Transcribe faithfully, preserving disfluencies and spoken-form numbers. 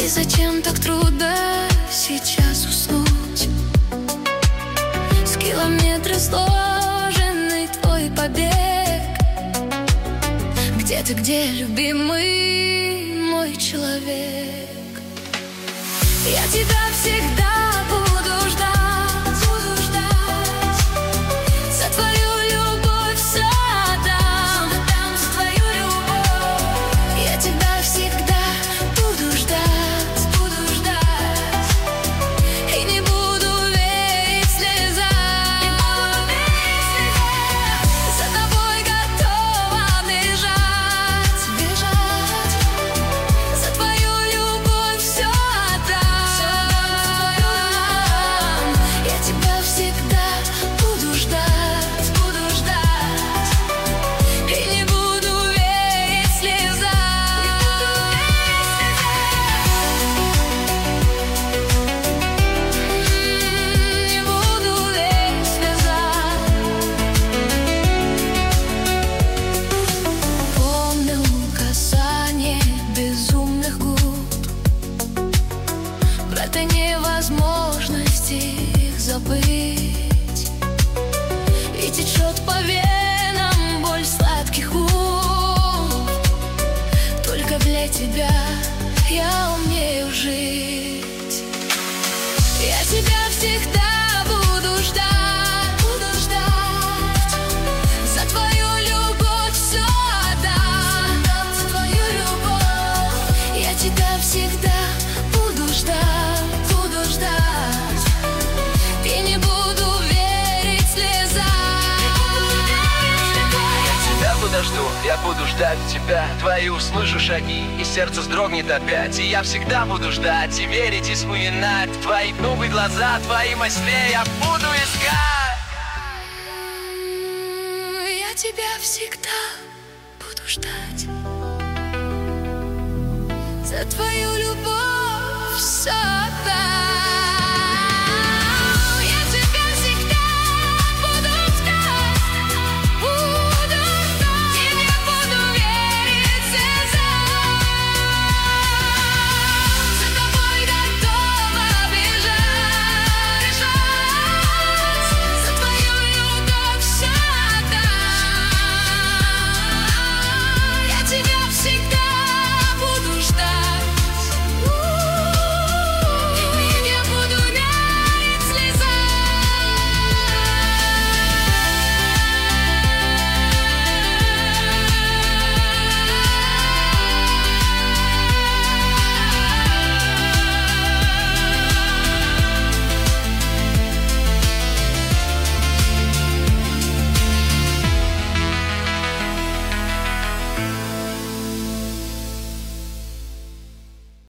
зачем так трудно сейчас уснуть? С километра сложенный твой побег. Где ты, где, любимый мой человек? Я тебя всегда буду ждать, буду ждать. За твою любовь все отдам, отдам за твою любовь. Я тебя всегда буду ждать, буду ждать. И не буду верить слезам, не буду верить слезам. За тобой готова бежать, бежать. За твою любовь все отдам, все отдам. Я тебя всегда буду ждать, буду ждать. И не буду верить слезам, не буду верить слезам. Помню касание безумных губ, в этой невозможности их забыть. И течет по венам боль сладких уст. Только для тебя я умею жить. Я тебя всегда буду ждать, буду ждать. За твою любовь все отдам, отдам за твою любовь. Я тебя всегда буду ждать, буду ждать. И не буду верить слезам. Я тебя подожду, я буду ждать тебя. Твои услышу шаги, и сердце вздрогнет опять. И я всегда буду ждать, и верить, и вспоминать твои новые глаза, твои мысли я буду искать. Я тебя всегда буду ждать. За твою любовь